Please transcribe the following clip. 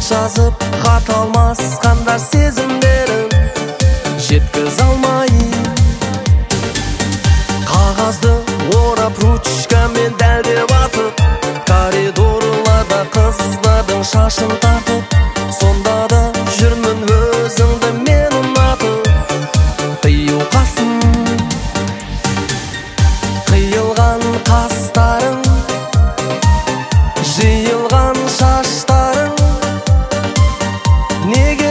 жазып хат алмасқандар сезімдерін жеткіз алмай, қағазды орап ручкамен дәлдеп атып, коридорларда қыздардың шашын тартып, сонда да жүрмін өзіңді мен ұнатып. Қию қасым, қиылған қастарың, жиылған шаштарың, неге